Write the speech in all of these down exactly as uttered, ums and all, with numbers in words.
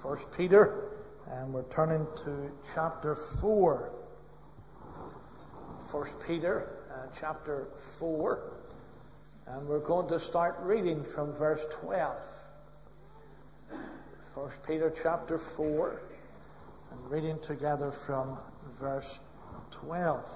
First Peter, and we're turning to chapter four. First Peter, uh, chapter four, and we're going to start reading from verse twelve. First Peter, chapter four, and reading together from verse twelve.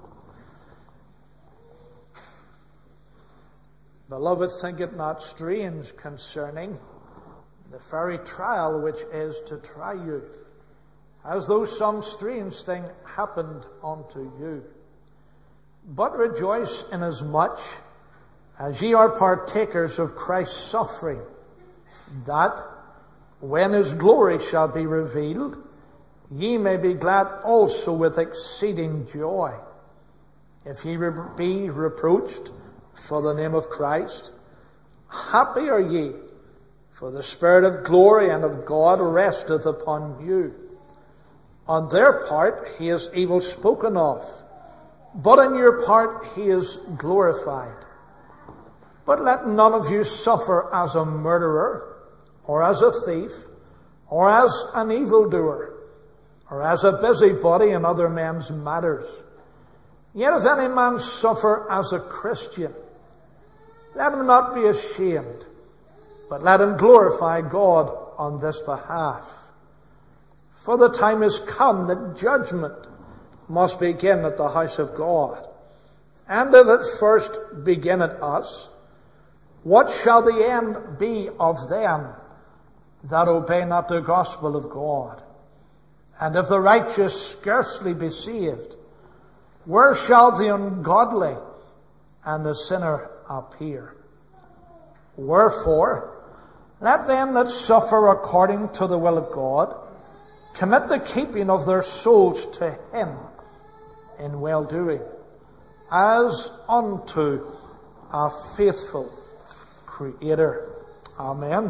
Beloved, think it not strange concerning the very trial which is to try you, as though some strange thing happened unto you. But rejoice inasmuch as ye are partakers of Christ's suffering, that when his glory shall be revealed, ye may be glad also with exceeding joy. If ye be reproached for the name of Christ, happy are ye, for the Spirit of glory and of God resteth upon you. On their part he is evil spoken of, but in your part he is glorified. But let none of you suffer as a murderer, or as a thief, or as an evildoer, or as a busybody in other men's matters. Yet if any man suffer as a Christian, let him not be ashamed, but let him glorify God on this behalf. For the time is come that judgment must begin at the house of God. And if it first begin at us, what shall the end be of them that obey not the gospel of God? And if the righteous scarcely be saved, where shall the ungodly and the sinner appear? Wherefore, let them that suffer according to the will of God commit the keeping of their souls to him in well-doing, as unto a faithful Creator. Amen.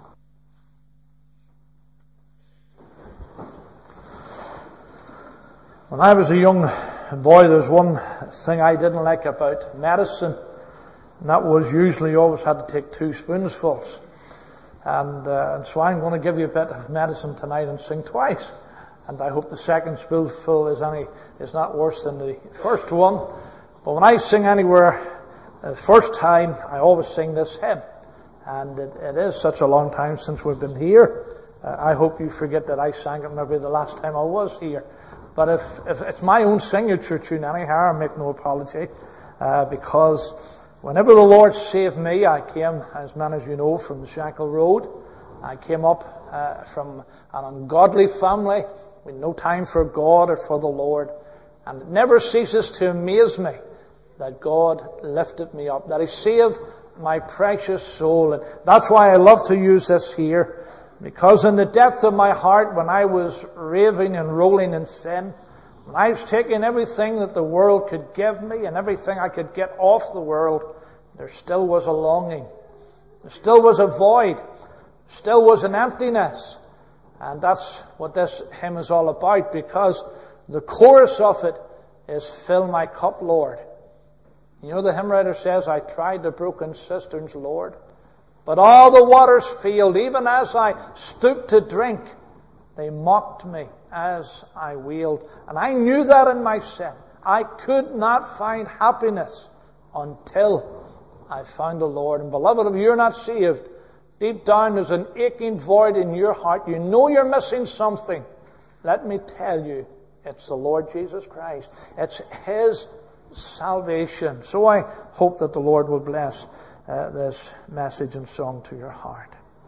When I was a young boy, there's one thing I didn't like about medicine, and that was usually you always had to take two spoonfuls. And, uh, and so I'm going to give you a bit of medicine tonight and sing twice. And I hope the second spoonful is any is not worse than the first one. But when I sing anywhere, the first time, I always sing this hymn. And it, it is such a long time since we've been here. Uh, I hope you forget that I sang it maybe the last time I was here. But if, if it's my own signature tune anyhow, I make no apology. Uh, because whenever the Lord saved me, I came, as many as you know, from the Shankle Road. I came up uh, from an ungodly family with no time for God or for the Lord. And it never ceases to amaze me that God lifted me up, that He saved my precious soul. And that's why I love to use this here, because in the depth of my heart, when I was raving and rolling in sin, when I was taking everything that the world could give me and everything I could get off the world, there still was a longing. There still was a void. There still was an emptiness. And that's what this hymn is all about, because the chorus of it is, fill my cup, Lord. You know, the hymn writer says, I tried the broken cisterns, Lord, but all the waters failed. Even as I stooped to drink, they mocked me as I wailed. And I knew that in my sin. I could not find happiness until I found the Lord. And beloved, if you're not saved, deep down there's an aching void in your heart. You know you're missing something. Let me tell you, it's the Lord Jesus Christ. It's His salvation. So I hope that the Lord will bless uh, this message and song to your heart.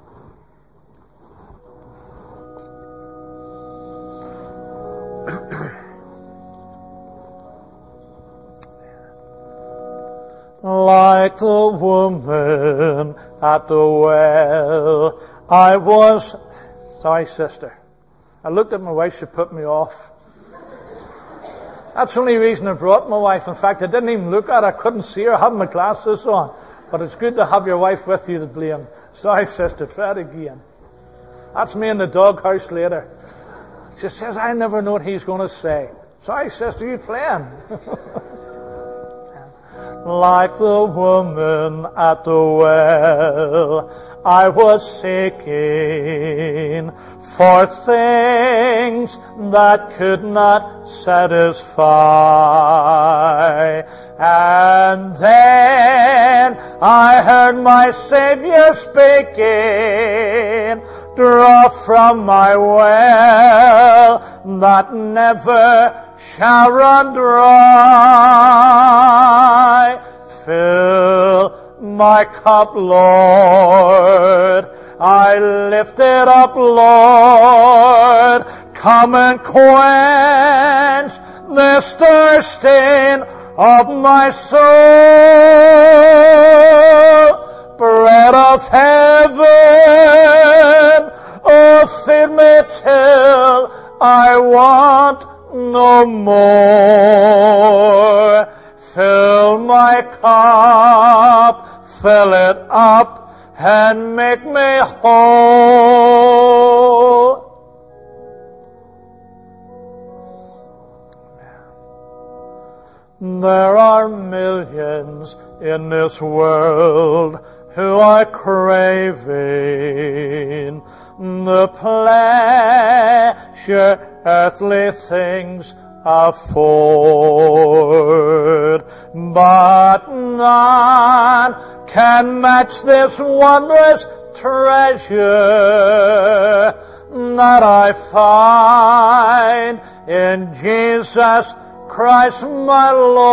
Like the woman at the well, I was... Sorry, sister. I looked at my wife, she put me off. That's the only reason I brought my wife. In fact, I didn't even look at her. I couldn't see her. I had my glasses on. But it's good to have your wife with you to blame. Sorry, sister. Try it again. That's me in the doghouse later. She says, I never know what he's going to say. Sorry, sister, you playing? Like the woman at the well, I was seeking for things that could not satisfy. And then I heard my Savior speaking, draw from my well that never shall run dry. Fill my cup, Lord. I lift it up, Lord. Come and quench this thirsting of my soul. Bread of heaven, oh, feed me till I want no more. Fill my cup, fill it up, and make me whole. There are millions in this world who are craving the pleasure earthly things afford, but none can match this wondrous treasure that I find in Jesus Christ my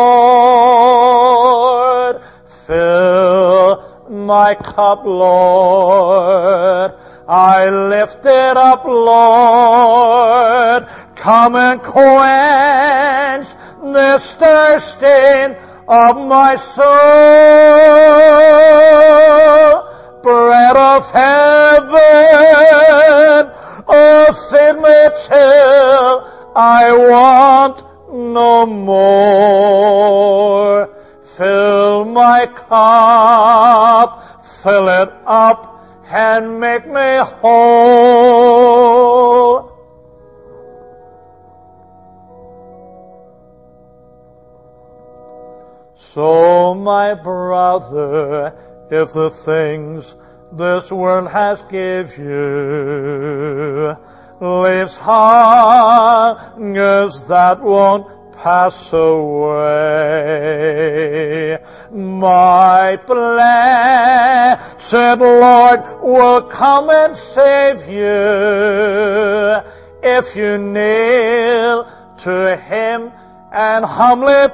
Lord. Fill my cup, Lord. I lift it up, Lord. Come and quench this thirsting of my soul. Bread of heaven, oh, feed me till I want no more. Fill my cup, fill it up, and make me whole. So, my brother, if the things this world has give you leaves hungers that won't pass away, my blessed Lord will come and save you if you kneel to Him and humbly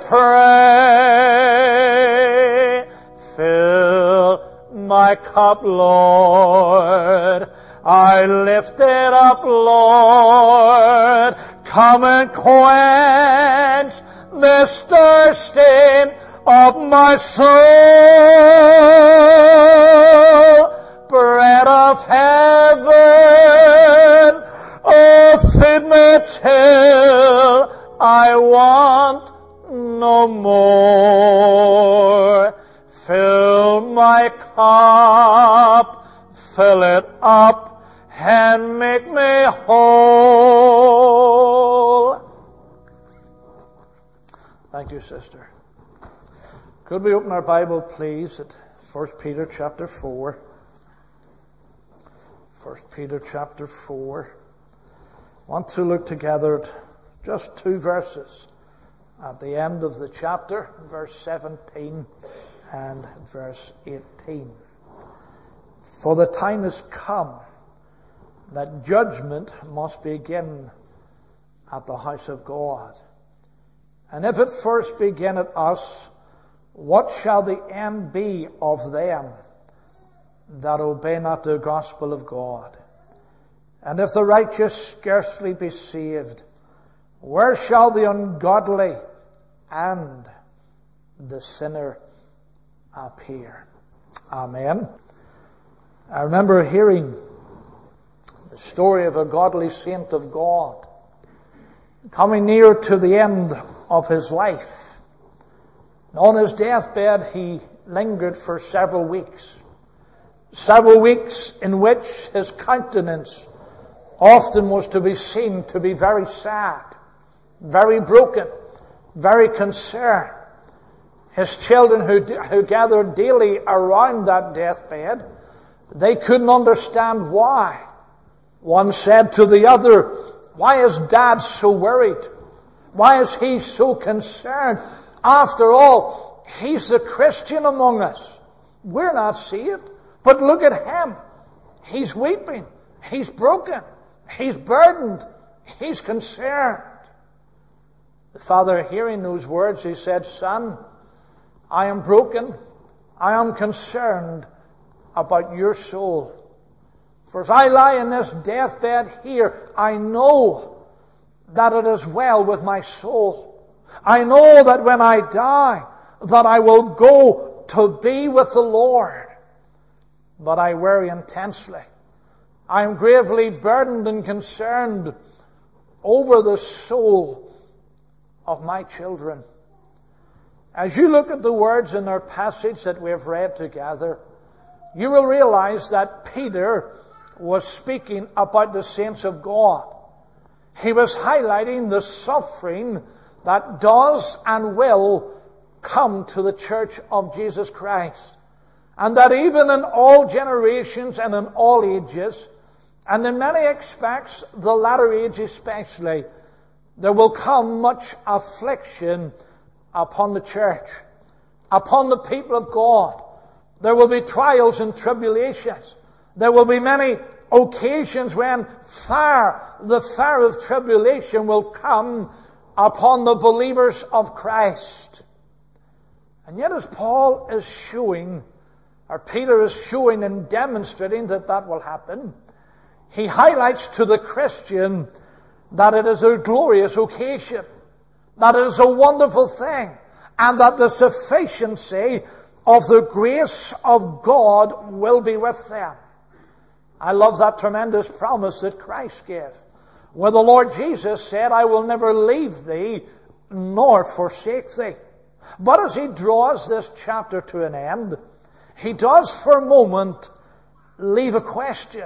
pray. Fill my cup, Lord. I lift it up, Lord. Come and quench this thirsting of my soul. Bread of heaven, oh, feed me till I want no more. Fill my cup, fill it up, and make me whole. Thank you, sister. Could we open our Bible, please, at First Peter chapter four. First Peter chapter four. I want to look together at just two verses at the end of the chapter, verse seventeen and verse eighteen. For the time has come that judgment must begin at the house of God. And if it first begin at us, what shall the end be of them that obey not the gospel of God? And if the righteous scarcely be saved, where shall the ungodly and the sinner appear? Amen. I remember hearing the story of a godly saint of God coming near to the end of his life. On his deathbed, he lingered for several weeks. Several weeks in which his countenance often was to be seen to be very sad, very broken, very concerned. His children who, who gathered daily around that deathbed, they couldn't understand why. One said to the other, "Why is Dad so worried? Why is he so concerned? After all, he's a Christian among us. We're not saved. But look at him. He's weeping. He's broken. He's burdened. He's concerned." The father, hearing those words, he said, "Son, I am broken. I am concerned about your soul. For as I lie in this deathbed here, I know that it is well with my soul. I know that when I die, that I will go to be with the Lord. But I worry intensely. I am gravely burdened and concerned over the soul of my children." As you look at the words in our passage that we have read together, you will realize that Peter was speaking about the saints of God. He was highlighting the suffering that does and will come to the church of Jesus Christ. And that even in all generations and in all ages, and in many aspects, the latter age especially, there will come much affliction upon the church, upon the people of God. There will be trials and tribulations. There will be many occasions when fire, the fire of tribulation will come upon the believers of Christ. And yet as Paul is showing, or Peter is showing and demonstrating that that will happen, he highlights to the Christian that it is a glorious occasion, that it is a wonderful thing, and that the sufficiency of the grace of God will be with them. I love that tremendous promise that Christ gave, where the Lord Jesus said, "I will never leave thee nor forsake thee." But as he draws this chapter to an end, he does for a moment leave a question.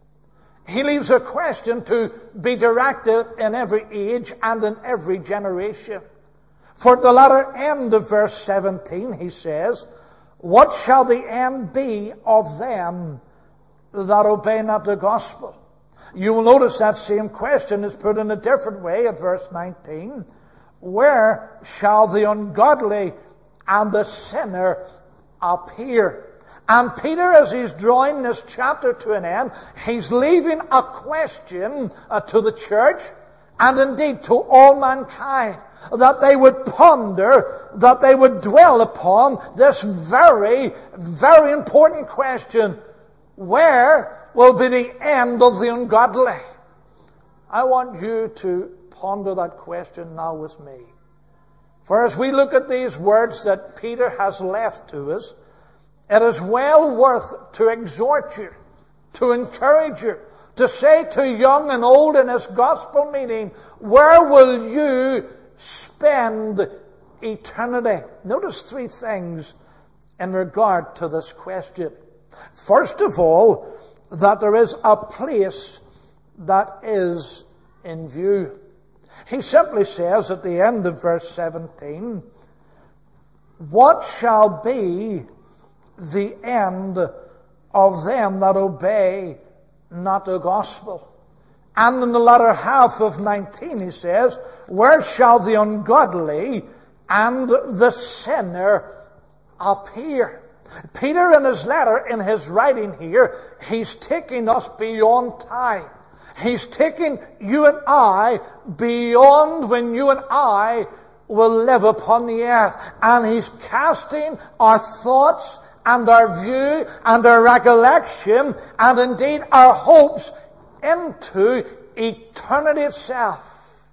He leaves a question to be directed in every age and in every generation. For at the latter end of verse seventeen, he says, "What shall the end be of them that obey not the gospel?" You will notice that same question is put in a different way at verse nineteen. "Where shall the ungodly and the sinner appear?" And Peter, as he's drawing this chapter to an end, he's leaving a question uh, to the church, and indeed to all mankind, that they would ponder, that they would dwell upon this very, very important question: where will be the end of the ungodly? I want you to ponder that question now with me. For as we look at these words that Peter has left to us, it is well worth to exhort you, to encourage you, to say to young and old in this gospel meeting, where will you spend eternity? Notice three things in regard to this question. First of all, that there is a place that is in view. He simply says at the end of verse seventeen, "What shall be the end of them that obey not the gospel?" And in the latter half of nineteen he says, "Where shall the ungodly and the sinner appear?" Peter in his letter, in his writing here, he's taking us beyond time. He's taking you and I beyond when you and I will live upon the earth. And he's casting our thoughts and our view and our recollection and indeed our hopes into eternity itself.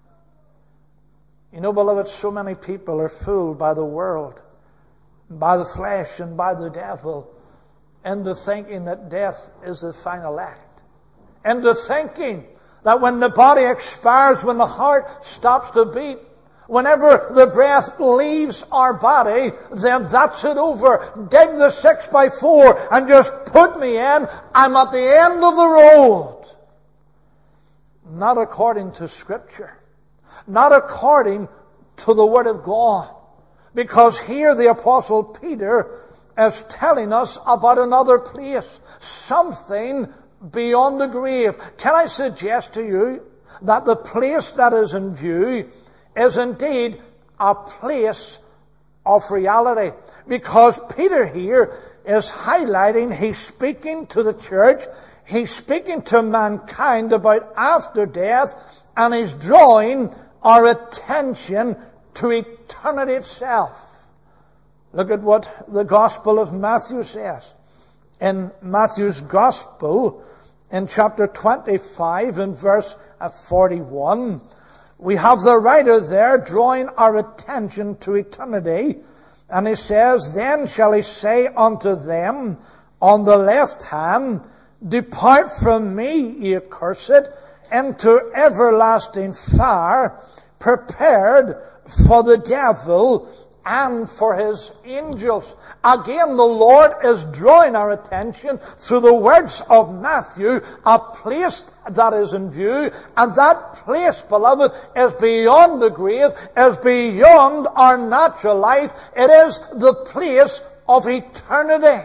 You know, beloved, so many people are fooled by the world, by the flesh and by the devil, into thinking that death is the final act. Into thinking that when the body expires, when the heart stops to beat, whenever the breath leaves our body, then that's it over. Dig the six by four and just put me in. I'm at the end of the road. Not according to Scripture. Not according to the Word of God. Because here the Apostle Peter is telling us about another place. Something beyond the grave. Can I suggest to you that the place that is in view is indeed a place of reality? Because Peter here is highlighting, he's speaking to the church, he's speaking to mankind about after death, and he's drawing our attention to eternity itself. Look at what the Gospel of Matthew says. In Matthew's Gospel, in chapter twenty-five, in verse forty-one, we have the writer there drawing our attention to eternity. And he says, "Then shall he say unto them on the left hand, Depart from me, ye accursed, into everlasting fire, prepared for the devil and for his angels." Again, the Lord is drawing our attention through the words of Matthew, a place that is in view, and that place, beloved, is beyond the grave, is beyond our natural life. It is the place of eternity.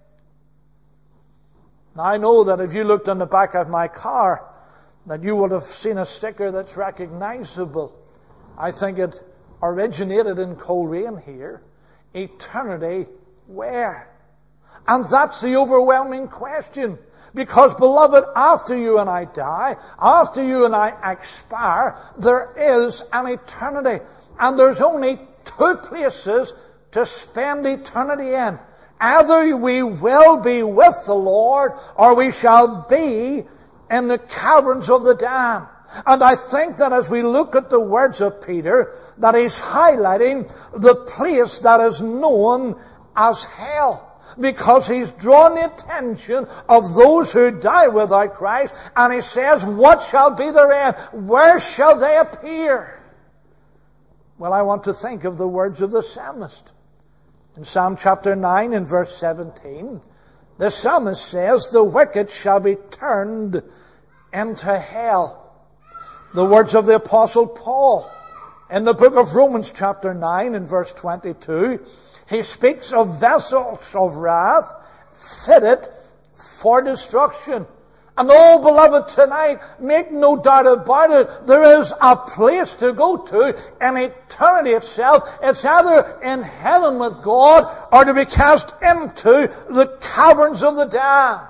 Now, I know that if you looked on the back of my car, that you would have seen a sticker that's recognizable. I think it originated in Coleraine here. Eternity where? And that's the overwhelming question. Because, beloved, after you and I die, after you and I expire, there is an eternity. And there's only two places to spend eternity in. Either we will be with the Lord, or we shall be in the caverns of the damned. And I think that as we look at the words of Peter, that he's highlighting the place that is known as hell. Because he's drawn the attention of those who die without Christ, and he says, what shall be their end? Where shall they appear? Well, I want to think of the words of the psalmist. In Psalm chapter nine, in verse seventeen, the psalmist says, the wicked shall be turned into hell. The words of the Apostle Paul in the book of Romans chapter nine, in verse twenty-two, he speaks of vessels of wrath fitted for destruction. And oh, beloved, tonight, make no doubt about it, there is a place to go to in eternity itself. It's either in heaven with God or to be cast into the caverns of the damned.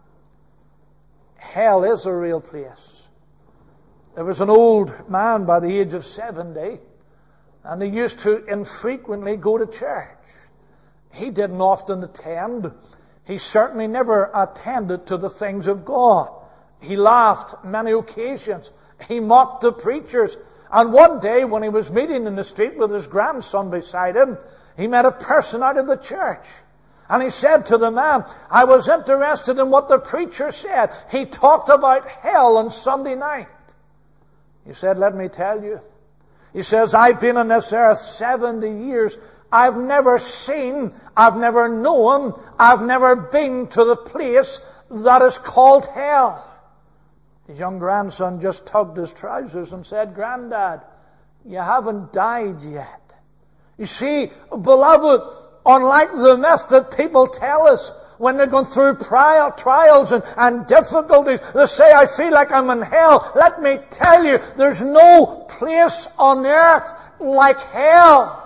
Hell is a real place. There was an old man by the age of seventy, and he used to infrequently go to church. He didn't often attend. He certainly never attended to the things of God. He laughed many occasions. He mocked the preachers. And one day, when he was meeting in the street with his grandson beside him, he met a person out of the church. And he said to the man, I was interested in what the preacher said. He talked about hell on Sunday night. He said, let me tell you. He says, I've been on this earth seventy years. I've never seen, I've never known, I've never been to the place that is called hell. His young grandson just tugged his trousers and said, Granddad, you haven't died yet. You see, beloved, unlike the myth that people tell us, when they're going through trial, trials and, and difficulties, they say, I feel like I'm in hell. Let me tell you, there's no place on earth like hell.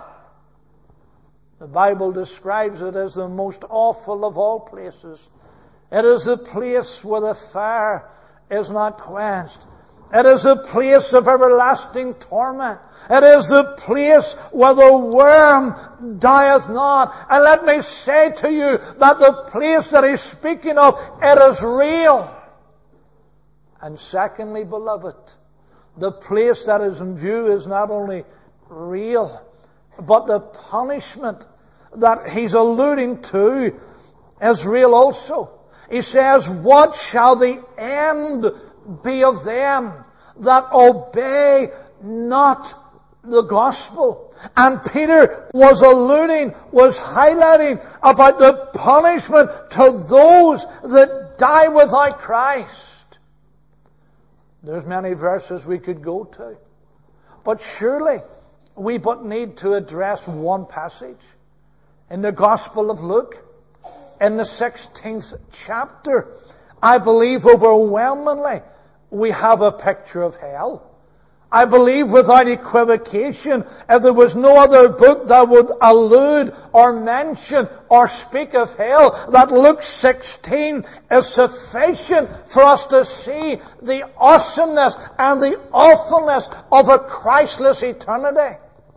The Bible describes it as the most awful of all places. It is the place where the fire is not quenched. It is a place of everlasting torment. It is the place where the worm dieth not. And let me say to you that the place that he's speaking of, it is real. And secondly, beloved, the place that is in view is not only real, but the punishment that he's alluding to is real also. He says, what shall the end be of them that obey not the gospel? And Peter was alluding, was highlighting about the punishment to those that die without Christ. There's many verses we could go to. But surely we but need to address one passage. In the Gospel of Luke, in the sixteenth chapter, I believe overwhelmingly we have a picture of hell. I believe without equivocation, if there was no other book that would allude or mention or speak of hell, that Luke sixteen is sufficient for us to see the awesomeness and the awfulness of a Christless eternity.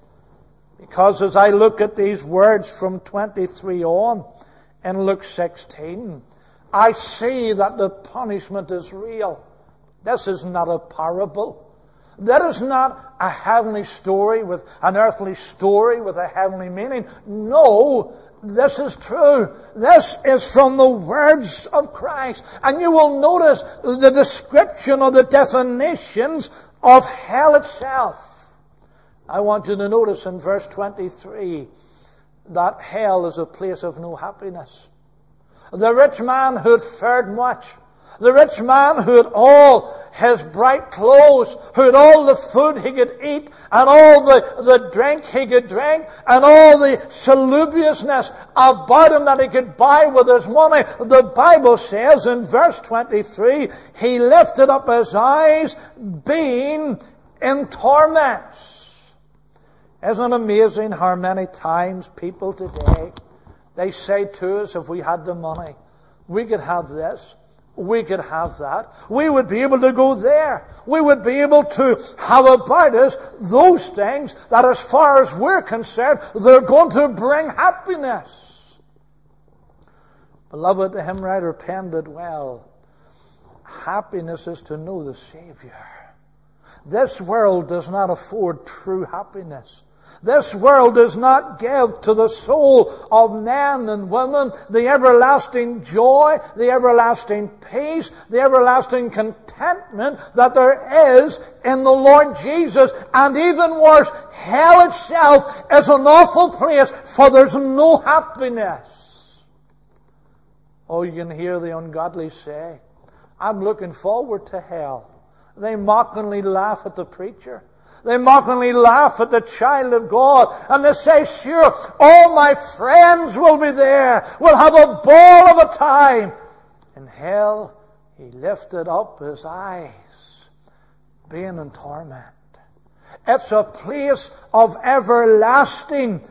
Because as I look at these words from twenty-three on in Luke sixteen, I see that the punishment is real. This is not a parable. That is not a heavenly story with an earthly story with a heavenly meaning. No, this is true. This is from the words of Christ. And you will notice the description or the definitions of hell itself. I want you to notice in verse twenty-three that hell is a place of no happiness. The rich man who had fared much, the rich man who had all his bright clothes, who had all the food he could eat, and all the, the drink he could drink, and all the salubiousness about him that he could buy with his money. The Bible says in verse twenty-three, he lifted up his eyes, being in torments. Isn't it amazing how many times people today, they say to us, if we had the money, we could have this, we could have that. We would be able to go there. We would be able to have about us those things that as far as we're concerned, they're going to bring happiness. Beloved, the hymn writer penned it well. Happiness is to know the Savior. This world does not afford true happiness. This world does not give to the soul of men and women the everlasting joy, the everlasting peace, the everlasting contentment that there is in the Lord Jesus. And even worse, hell itself is an awful place, for there's no happiness. Oh, you can hear the ungodly say, I'm looking forward to hell. They mockingly laugh at the preacher. They mockingly laugh at the child of God. And they say, sure, all my friends will be there. We'll have a ball of a time. In hell, he lifted up his eyes, being in torment. It's a place of everlasting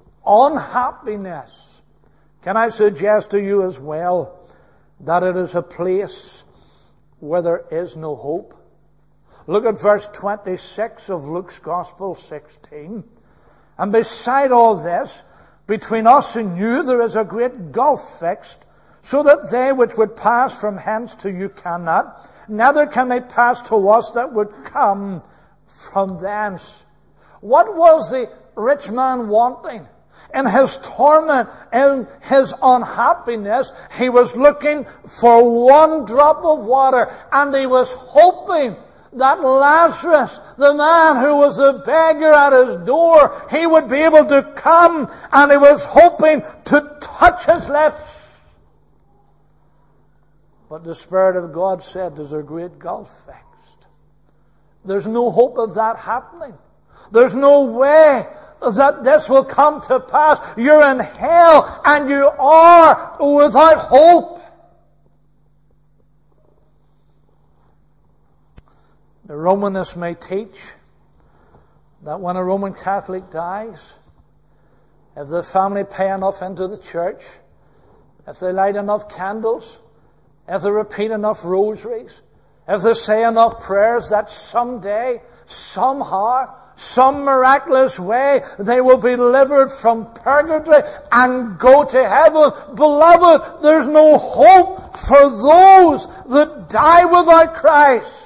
unhappiness. Can I suggest to you as well that it is a place where there is no hope? Look at verse twenty-six of Luke's Gospel sixteen. And beside all this, between us and you there is a great gulf fixed, so that they which would pass from hence to you cannot, neither can they pass to us that would come from thence. What was the rich man wanting? In his torment, in his unhappiness, he was looking for one drop of water, and he was hoping that Lazarus, the man who was the beggar at his door, he would be able to come, and he was hoping to touch his lips. But the Spirit of God said, there's a great gulf fixed. There's no hope of that happening. There's no way that this will come to pass. You're in hell, and you are without hope. The Romanists may teach that when a Roman Catholic dies, if the family pay enough into the church, if they light enough candles, if they repeat enough rosaries, if they say enough prayers, that someday, somehow, some miraculous way, they will be delivered from purgatory and go to heaven. Beloved, there's no hope for those that die without Christ.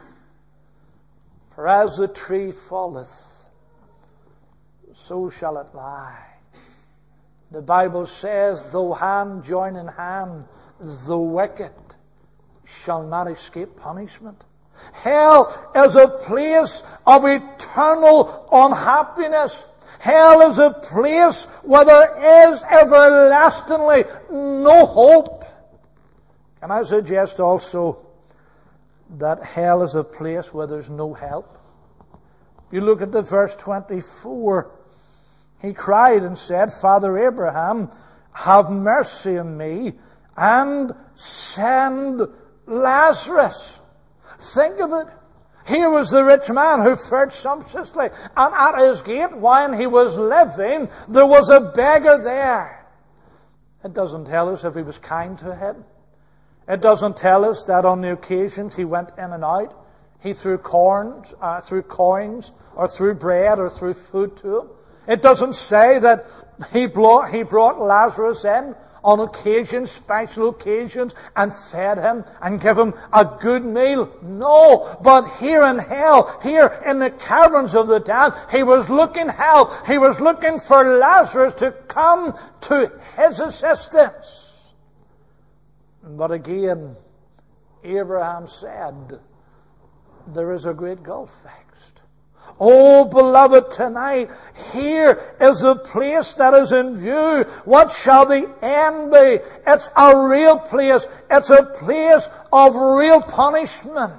For as the tree falleth, so shall it lie. The Bible says, though hand join in hand, the wicked shall not escape punishment. Hell is a place of eternal unhappiness. Hell is a place where there is everlastingly no hope. Can I suggest also that hell is a place where there's no help? You look at the verse twenty-four. He cried and said, Father Abraham, have mercy on me, and send Lazarus. Think of it. Here was the rich man who fared sumptuously, and at his gate, while he was living, there was a beggar there. It doesn't tell us if he was kind to him. It doesn't tell us that on the occasions he went in and out, he threw corns, uh, threw coins, or threw bread, or threw food to him. It doesn't say that he brought, he brought Lazarus in on occasions, special occasions, and fed him and gave him a good meal. No, but here in hell, here in the caverns of the damned, he was looking help. He was looking for Lazarus to come to his assistance. But again, Abraham said, there is a great gulf fixed. Oh, beloved, tonight, here is a place that is in view. What shall the end be? It's a real place. It's a place of real punishment.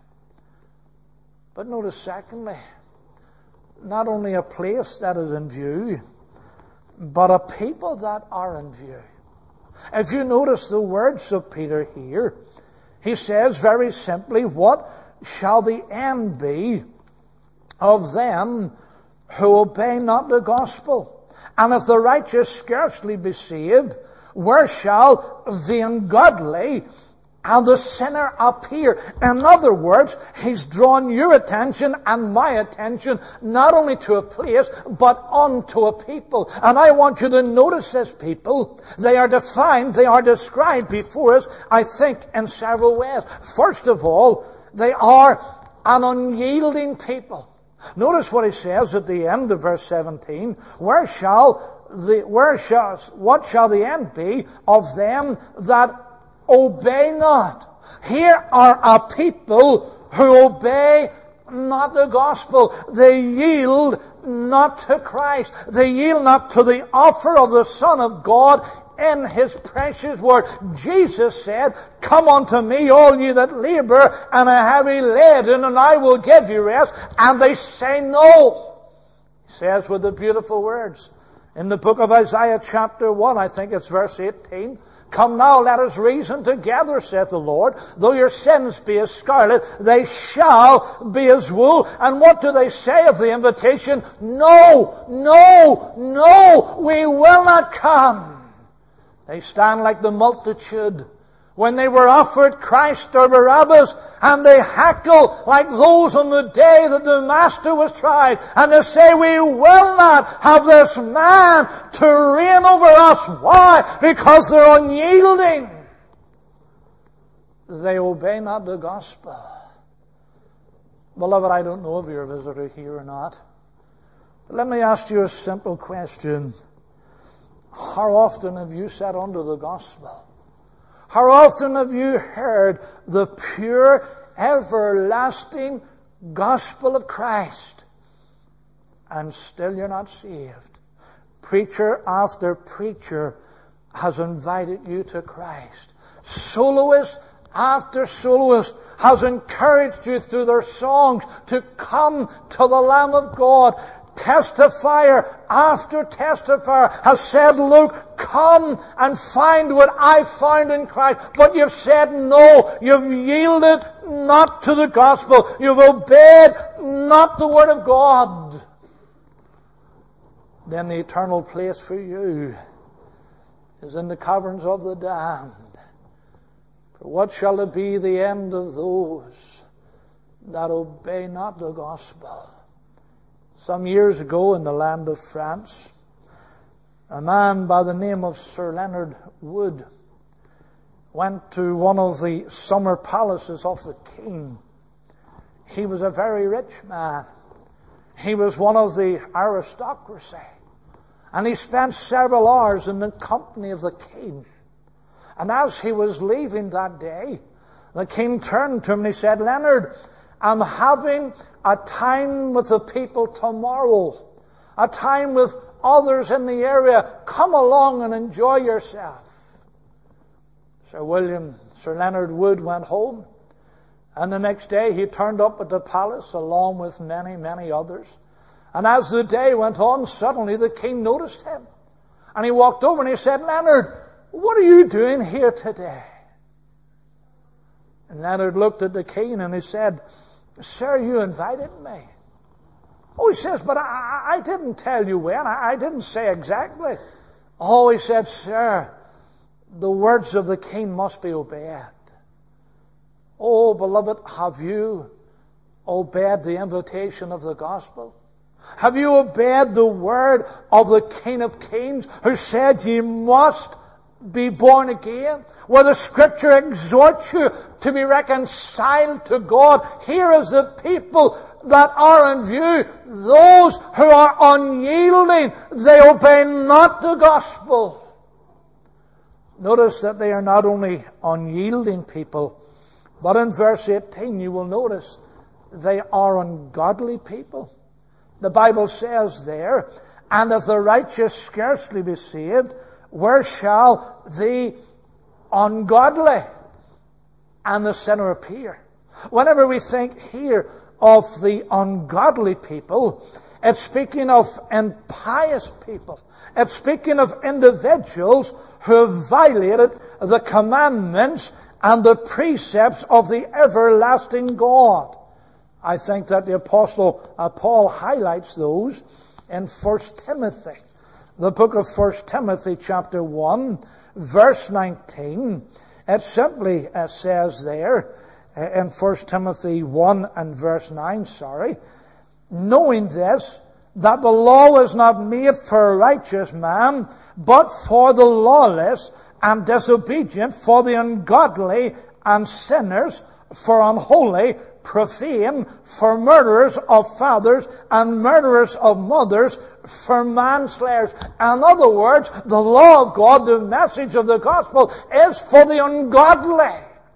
But notice, secondly, not only a place that is in view, but a people that are in view. If you notice the words of Peter here, he says very simply, what shall the end be of them who obey not the gospel? And if the righteous scarcely be saved, where shall the ungodly and the sinner appear? In other words, he's drawn your attention and my attention not only to a place, but onto a people. And I want you to notice this people. They are defined, they are described before us, I think, in several ways. First of all, they are an unyielding people. Notice what he says at the end of verse seventeen. Where shall the, where shall, what shall the end be of them that obey not? Here are a people who obey not the gospel. They yield not to Christ. They yield not to the offer of the Son of God in His precious word. Jesus said, come unto me, all ye that labor and are heavy laden, and I will give you rest. And they say no. He says with the beautiful words in the book of Isaiah chapter one, I think it's verse eighteen, come now, let us reason together, saith the Lord. Though your sins be as scarlet, they shall be as wool. And what do they say of the invitation? No, no, no, we will not come. They stand like the multitude when they were offered Christ or Barabbas, and they hackle like those on the day that the Master was tried, and they say, we will not have this man to reign over us. Why? Because they're unyielding. They obey not the gospel. Beloved, I don't know if you're a visitor here or not, but let me ask you a simple question. How often have you sat under the gospel? How often have you heard the pure, everlasting gospel of Christ, and still you're not saved? Preacher after preacher has invited you to Christ. Soloist after soloist has encouraged you through their songs to come to the Lamb of God. Testifier after testifier has said, look, come and find what I found in Christ. But you've said no. You've yielded not to the gospel. You've obeyed not the word of God. Then the eternal place for you is in the caverns of the damned. For what shall it be the end of those that obey not the gospel? Some years ago in the land of France, a man by the name of Sir Leonard Wood went to one of the summer palaces of the king. He was a very rich man. He was one of the aristocracy. And he spent several hours in the company of the king. And as he was leaving that day, the king turned to him and he said, Leonard, I'm having a time with the people tomorrow. A time with others in the area. Come along and enjoy yourself. Sir William, Sir Leonard Wood went home. And the next day he turned up at the palace along with many, many others. And as the day went on, suddenly the king noticed him. And he walked over and he said, Leonard, what are you doing here today? And Leonard looked at the king and he said, Sir, you invited me. Oh, he says, but I, I didn't tell you when. I, I didn't say exactly. Oh, he said, Sir, the words of the king must be obeyed. Oh, beloved, have you obeyed the invitation of the gospel? Have you obeyed the word of the King of Kings who said ye must be born again? Where the Scripture exhorts you to be reconciled to God. Here is the people that are in view. Those who are unyielding, they obey not the gospel. Notice that they are not only unyielding people, but in verse eighteen you will notice they are ungodly people. The Bible says there, and if the righteous scarcely be saved, where shall the ungodly and the sinner appear? Whenever we think here of the ungodly people, it's speaking of impious people. It's speaking of individuals who have violated the commandments and the precepts of the everlasting God. I think that the Apostle uh, Paul highlights those in First Timothy. The book of First Timothy chapter one, verse nineteen. It simply uh, says there, uh, in First Timothy one and verse nine, sorry, knowing this, that the law is not made for a righteous man, but for the lawless and disobedient, for the ungodly and sinners, for unholy, profane, for murderers of fathers and murderers of mothers, for manslayers. In other words, the law of God, the message of the gospel, is for the ungodly.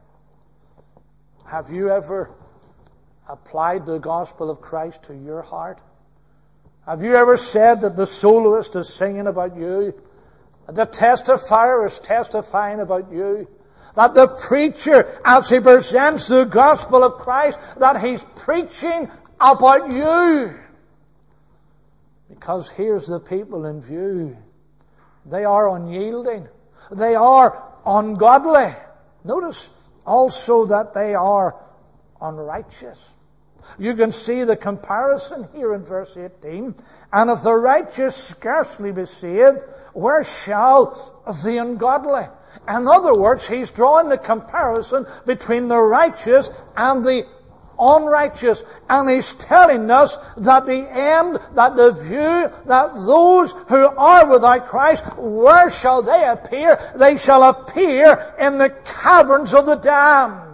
Have you ever applied the gospel of Christ to your heart? Have you ever said that the soloist is singing about you? That the testifier is testifying about you? That the preacher, as he presents the gospel of Christ, that he's preaching about you? Because here's the people in view. They are unyielding. They are ungodly. Notice also that they are unrighteous. You can see the comparison here in verse eighteen. And if the righteous scarcely be saved, where shall the ungodly? In other words, he's drawing the comparison between the righteous and the unrighteous. And he's telling us that the end, that the view, that those who are without Christ, where shall they appear? They shall appear in the caverns of the damned.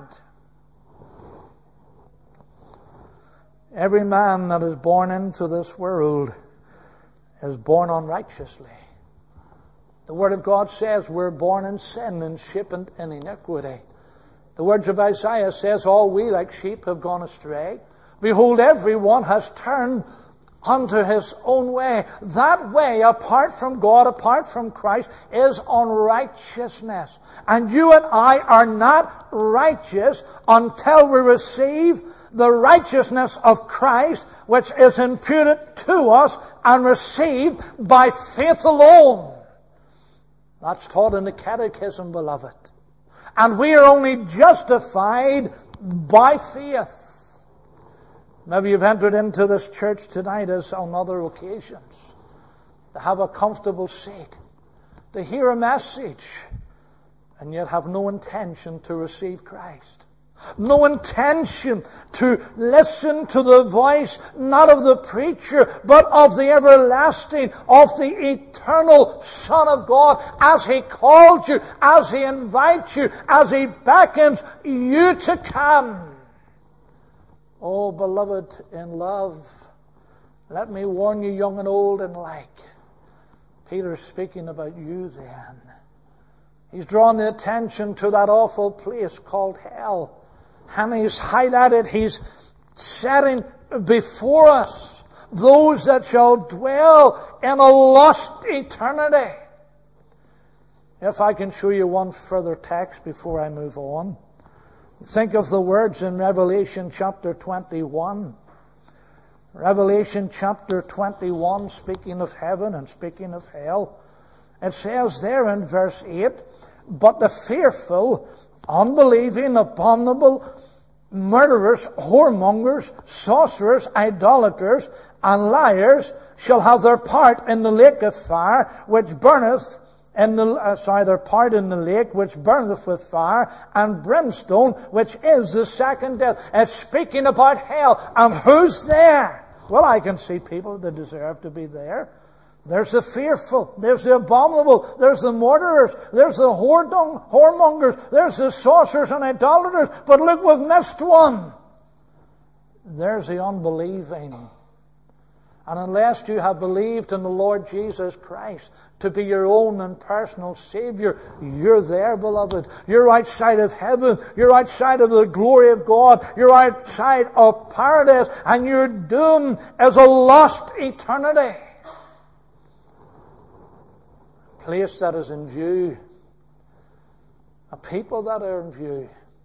Every man that is born into this world is born unrighteously. The Word of God says we're born in sin and shaped in iniquity. The words of Isaiah says, all we like sheep have gone astray. Behold, everyone has turned unto his own way. That way, apart from God, apart from Christ, is unrighteousness. And you and I are not righteous until we receive the righteousness of Christ, which is imputed to us and received by faith alone. That's taught in the Catechism, beloved. And we are only justified by faith. Maybe you've entered into this church tonight as on other occasions, to have a comfortable seat, to hear a message, and yet have no intention to receive Christ. No intention to listen to the voice, not of the preacher, but of the everlasting, of the eternal Son of God, as He calls you, as He invites you, as He beckons you to come. Oh, beloved in love, let me warn you, young and old and alike. Peter's speaking about you then. He's drawn the attention to that awful place called hell. And he's highlighted, he's setting before us those that shall dwell in a lost eternity. If I can show you one further text before I move on. Think of the words in Revelation chapter twenty-one. Revelation chapter twenty-one, speaking of heaven and speaking of hell. It says there in verse eight, but the fearful, unbelieving, abominable, murderers, whoremongers, sorcerers, idolaters, and liars shall have their part in the lake of fire, which burneth in the, uh, sorry, their part in the lake, which burneth with fire and brimstone, which is the second death. It's speaking about hell. And who's there? Well, I can see people that deserve to be there. There's the fearful, there's the abominable, there's the murderers, there's the whoredom, whoremongers, there's the sorcerers and idolaters. But look, we've missed one. There's the unbelieving. And unless you have believed in the Lord Jesus Christ to be your own and personal Savior, you're there, beloved. You're outside of heaven. You're outside of the glory of God. You're outside of paradise. And you're doomed as a lost eternity. A place that is in view. A people that are in view.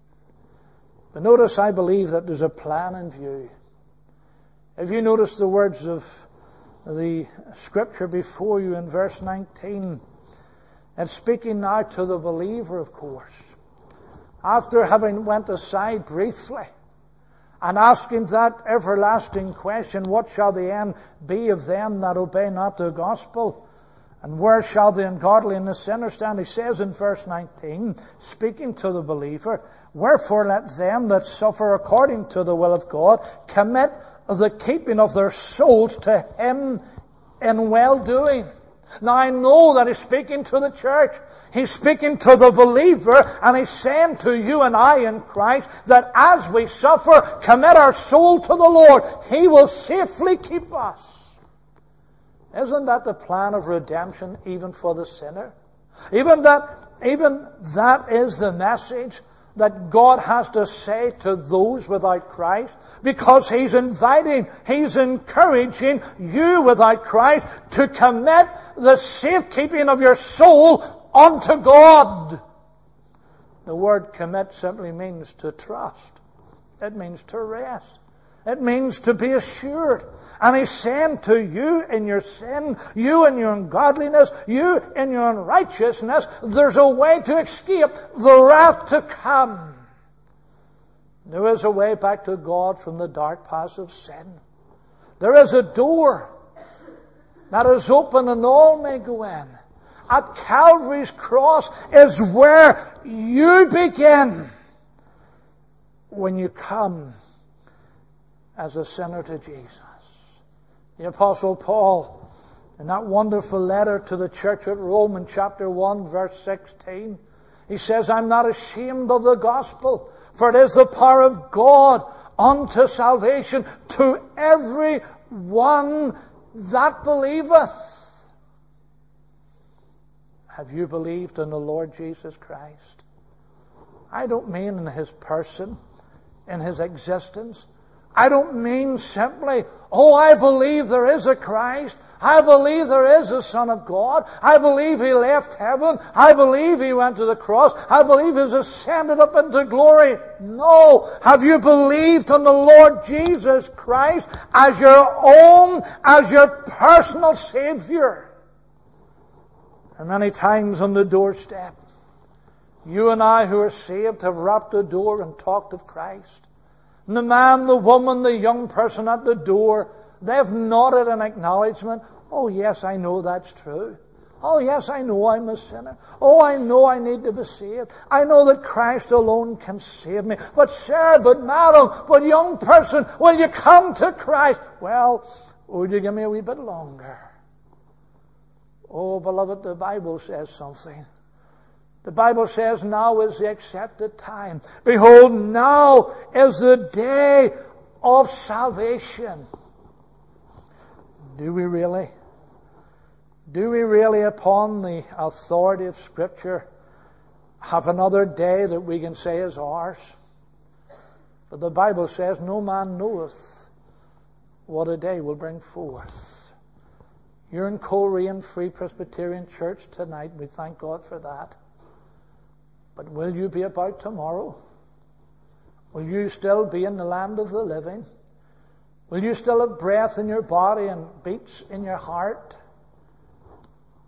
But notice, I believe that there's a plan in view. If you notice the words of the scripture before you in verse nineteen, it's speaking now to the believer, of course. After having went aside briefly and asking that everlasting question, what shall the end be of them that obey not the gospel? And where shall the ungodly and the sinner stand? He says in verse nineteen, speaking to the believer, wherefore let them that suffer according to the will of God commit the keeping of their souls to Him in well-doing. Now I know that He's speaking to the church. He's speaking to the believer, and He's saying to you and I in Christ that as we suffer, commit our soul to the Lord. He will safely keep us. Isn't that the plan of redemption even for the sinner? Even that, even that is the message that God has to say to those without Christ, because He's inviting, He's encouraging you without Christ to commit the safekeeping of your soul unto God. The word commit simply means to trust. It means to rest. It means to be assured. And He's saying to you in your sin, you in your ungodliness, you in your unrighteousness, there's a way to escape the wrath to come. There is a way back to God from the dark paths of sin. There is a door that is open and all may go in. At Calvary's cross is where you begin when you come as a sinner to Jesus. The Apostle Paul, in that wonderful letter to the church at Rome in chapter one, verse sixteen, he says, I'm not ashamed of the gospel, for it is the power of God unto salvation to every one that believeth. Have you believed in the Lord Jesus Christ? I don't mean in His person, in His existence. I don't mean simply, oh, I believe there is a Christ. I believe there is a Son of God. I believe He left heaven. I believe He went to the cross. I believe He's ascended up into glory. No. Have you believed in the Lord Jesus Christ as your own, as your personal Savior? And many times on the doorstep, you and I who are saved have rapped the door and talked of Christ. And the man, the woman, the young person at the door, they've nodded in acknowledgement. Oh, yes, I know that's true. Oh, yes, I know I'm a sinner. Oh, I know I need to be saved. I know that Christ alone can save me. But sir, but madam, but young person, will you come to Christ? Well, would you give me a wee bit longer? Oh, beloved, the Bible says something. The Bible says, now is the accepted time. Behold, now is the day of salvation. Do we really? Do we really, upon the authority of Scripture, have another day that we can say is ours? But the Bible says, no man knoweth what a day will bring forth. You're in Korean Free Presbyterian Church tonight. We thank God for that. But will you be about tomorrow? Will you still be in the land of the living? Will you still have breath in your body and beats in your heart?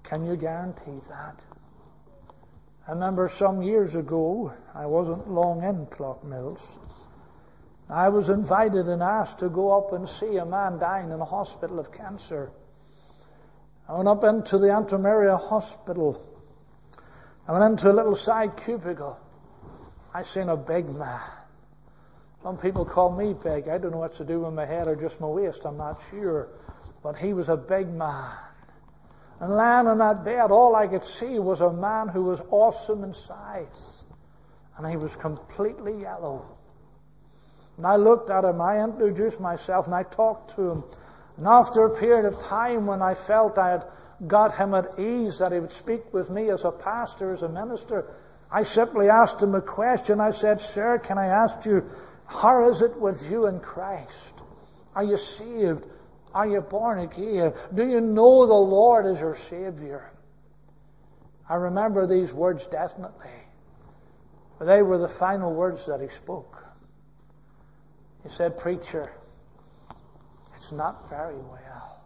Can you guarantee that? I remember some years ago, I wasn't long in Clough-Mills. I was invited and asked to go up and see a man dying in a hospital of cancer. I went up into the Antrim area hospital. I went into a little side cubicle. I seen a big man. Some people call me big. I don't know what's to do with my head or just my waist. I'm not sure. But he was a big man. And lying on that bed, all I could see was a man who was awesome in size. And he was completely yellow. And I looked at him, I introduced myself, and I talked to him. And after a period of time when I felt I had got him at ease, that he would speak with me as a pastor, as a minister, I simply asked him a question. I said, "Sir, can I ask you, how is it with you in Christ? Are you saved? Are you born again? Do you know the Lord as your Savior?" I remember these words definitely. They were the final words that he spoke. He said, "Preacher, it's not very well.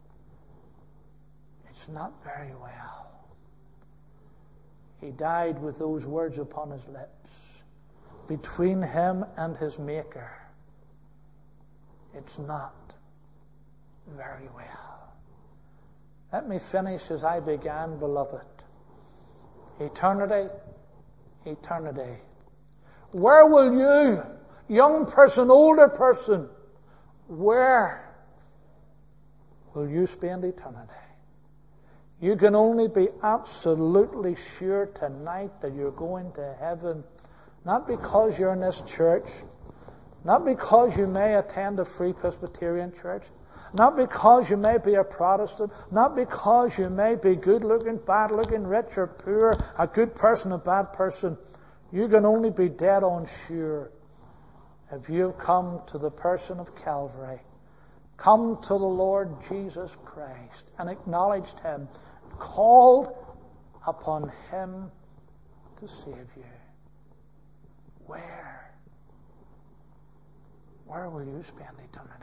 It's not very well." He died with those words upon his lips. Between him and his Maker, it's not very well. Let me finish as I began, beloved. Eternity, eternity. Where will you, young person, older person, where will you spend eternity? You can only be absolutely sure tonight that you're going to heaven, not because you're in this church, not because you may attend a Free Presbyterian church, not because you may be a Protestant, not because you may be good-looking, bad-looking, rich or poor, a good person, a bad person. You can only be dead on sure if you've come to the person of Calvary, come to the Lord Jesus Christ and acknowledged Him, called upon Him to save you. Where? Where will you spend eternity?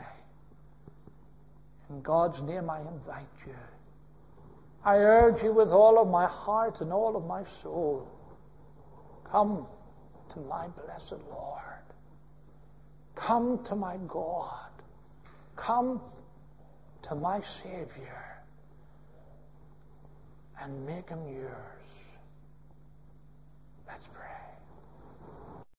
In God's name I invite you. I urge you with all of my heart and all of my soul, come to my blessed Lord. Come to my God. Come to my Savior and make Him yours. Let's pray.